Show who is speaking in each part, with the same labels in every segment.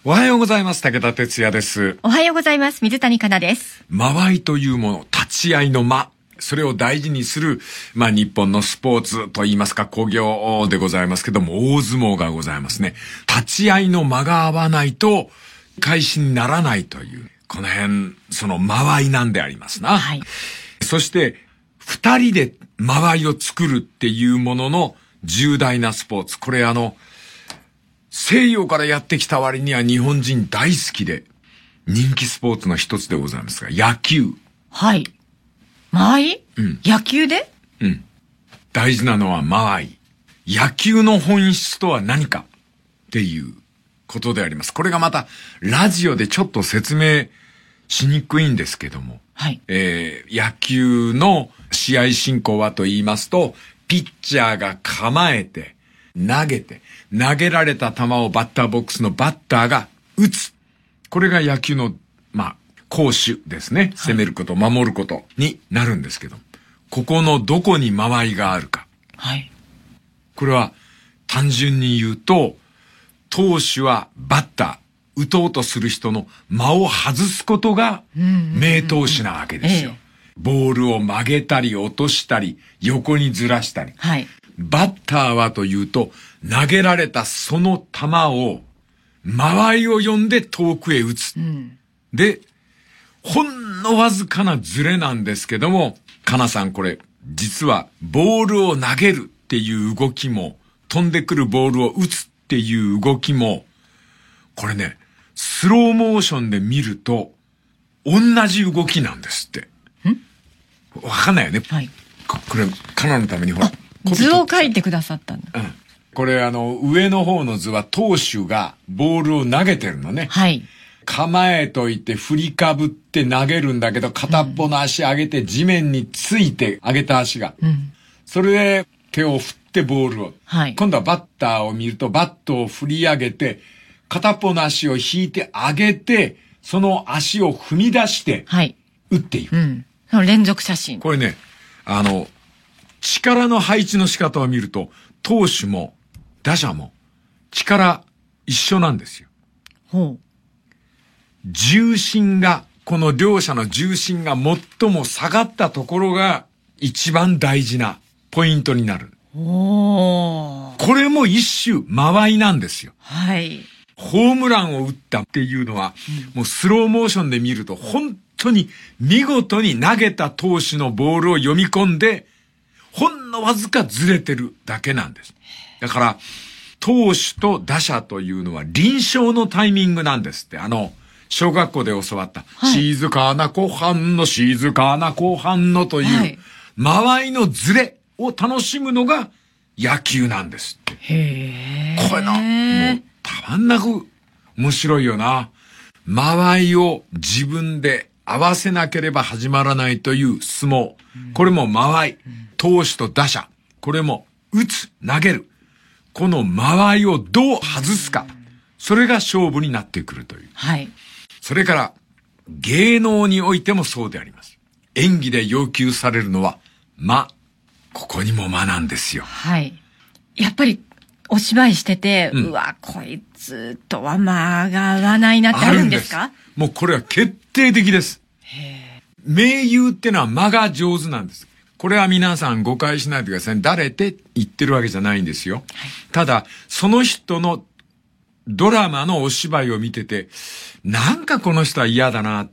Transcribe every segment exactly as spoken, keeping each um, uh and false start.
Speaker 1: おはようございます。武田哲也です。
Speaker 2: おはようございます。水谷香奈です。
Speaker 1: 間合いというもの、立ち合いの間、それを大事にする、まあ日本のスポーツといいますか興行でございますけども、大相撲がございますね。立ち合いの間が合わないと開始にならないという、この辺、その間合いなんでありますな。
Speaker 2: はい。
Speaker 1: そして、二人で間合いを作るっていうものの重大なスポーツ。これあの、西洋からやってきた割には日本人大好きで人気スポーツの一つでございますが、野球。
Speaker 2: はい。間合い？
Speaker 1: うん。
Speaker 2: 野球で？
Speaker 1: うん。大事なのは間合い。野球の本質とは何かっていうことであります。これがまたラジオでちょっと説明しにくいんですけども。
Speaker 2: はい。
Speaker 1: えー、野球の試合進行はと言いますと、ピッチャーが構えて、投げて、投げられた球をバッターボックスのバッターが打つ。これが野球の、まあ、攻守ですね。攻めること、守ることになるんですけど、ここのどこに間合いがあるか。
Speaker 2: はい。
Speaker 1: これは単純に言うと、投手はバッター、打とうとする人の間を外すことが名投手なわけですよ。
Speaker 2: ええ、
Speaker 1: ボールを曲げたり落としたり、横にずらしたり。
Speaker 2: はい。
Speaker 1: バッターはというと、投げられたその球を、間合いを読んで遠くへ打つ。うん、で、ほんのわずかなズレなんですけども、かなさんこれ、実はボールを投げるっていう動きも、飛んでくるボールを打つっていう動きも、これね、スローモーションで見ると、同じ動きなんですって。ん？わかんないよね。
Speaker 2: はい。
Speaker 1: これ、かなのためにほら。
Speaker 2: 図を書いてくださったんだ。
Speaker 1: うん。これあの、上の方の図は投手がボールを投げてるのね。
Speaker 2: はい。
Speaker 1: 構えといて振りかぶって投げるんだけど、片っぽの足上げて地面について上げた足が。うん。それで手を振ってボールを。はい。今度はバッターを見ると、バットを振り上げて、片っぽの足を引いて上げて、その足を踏み出して、はい。打っていく。うん。
Speaker 2: その連続写真。
Speaker 1: これね、あの、力の配置の仕方を見ると、投手も打者も力一緒なんですよ。ほう。重心が、この両者の重心が最も下がったところが一番大事なポイントになる。おー。これも一種間合いなんですよ。
Speaker 2: はい。
Speaker 1: ホームランを打ったっていうのは、うん、もうスローモーションで見ると本当に見事に投げた投手のボールを読み込んで、ほんのわずかずれてるだけなんです。だから、投手と打者というのは臨床のタイミングなんですって。あの、小学校で教わった、はい、静かな後半の静かな後半のという、はい、間合いのずれを楽しむのが野球なんですって。
Speaker 2: へー。
Speaker 1: これな、もうたまんなく面白いよな。間合いを自分で合わせなければ始まらないという相撲。これも間合い。投手と打者。これも打つ、投げる。この間合いをどう外すか。それが勝負になってくるという。
Speaker 2: はい。
Speaker 1: それから芸能においてもそうであります。演技で要求されるのは間。ここにも間なんですよ。
Speaker 2: はい。やっぱりお芝居してて、うん、うわ、こいつとは間が合わないなってあるんですか？
Speaker 1: あるんです。もうこれは決定的です。へー。名優ってのは間が上手なんです。これは皆さん誤解しないでください。誰って言ってるわけじゃないんですよ。はい、ただ、その人のドラマのお芝居を見てて、なんかこの人は嫌だなって、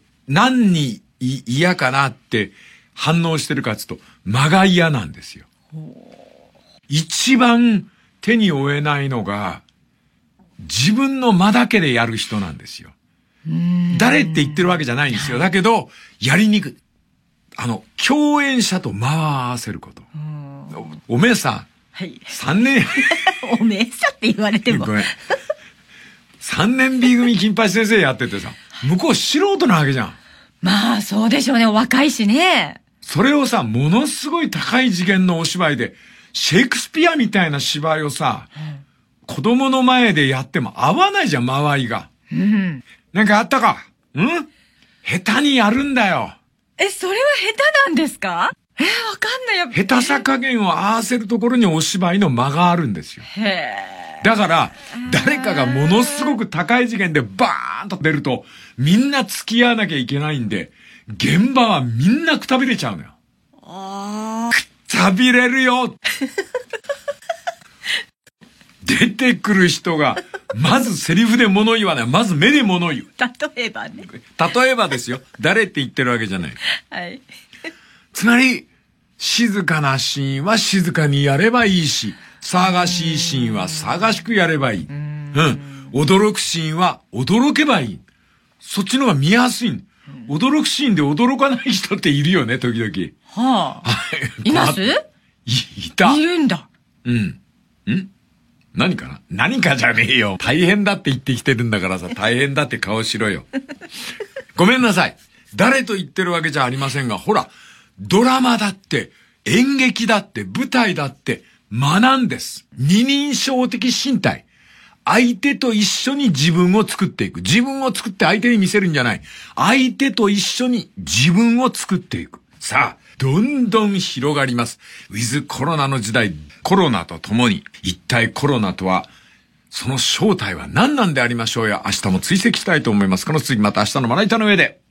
Speaker 1: 何に嫌かなって反応してるかっていうと、間が嫌なんですよ。一番手に負えないのが、自分の間だけでやる人なんですよ。誰って言ってるわけじゃないんですよ。だけど、やりにくい。あの、共演者と間を合わせること。おめえさ、はい。三年。
Speaker 2: おめえさって言われても。
Speaker 1: ごめん。三年 B 組金八先生やっててさ、向こう素人なわけじゃん。
Speaker 2: まあ、そうでしょうね。お若いしね。
Speaker 1: それをさ、ものすごい高い次元のお芝居で、シェイクスピアみたいな芝居をさ、うん、子供の前でやっても合わないじゃん、間合いが。うん。なんかあったか？ん？下手にやるんだよ。
Speaker 2: え、それは下手なんですか？えー、わかんないよ。
Speaker 1: 下手さ加減を合わせるところにお芝居の間があるんですよ。
Speaker 2: へ
Speaker 1: だから、誰かがものすごく高い次元でバーンと出ると、みんな付き合わなきゃいけないんで、現場はみんなくたびれちゃうのよ。
Speaker 2: あ
Speaker 1: くたびれるよ出てくる人が、まずセリフで物言わない。まず目で物言う。
Speaker 2: 例えばね。
Speaker 1: 例えばですよ。誰って言ってるわけじゃない。
Speaker 2: はい。
Speaker 1: つまり、静かなシーンは静かにやればいいし、騒がしいシーンは騒がしくやればいい。うん。驚くシーンは驚けばいい。そっちの方が見やすい。驚くシーンで驚かない人っているよね、時々。
Speaker 2: はあ。いますい、
Speaker 1: いた。
Speaker 2: いるんだ。
Speaker 1: うん。ん何かな何かじゃねえよ。大変だって言ってきてるんだからさ、大変だって顔しろよ。ごめんなさい。誰と言ってるわけじゃありませんが、ほら、ドラマだって、演劇だって、舞台だって、学んです。二人称的身体。相手と一緒に自分を作っていく。自分を作って相手に見せるんじゃない。相手と一緒に自分を作っていく。さあ、どんどん広がります。ウィズコロナの時代、コロナとともに、一体コロナとは、その正体は何なんでありましょうや、明日も追跡したいと思います。この次また明日のまな板の上で。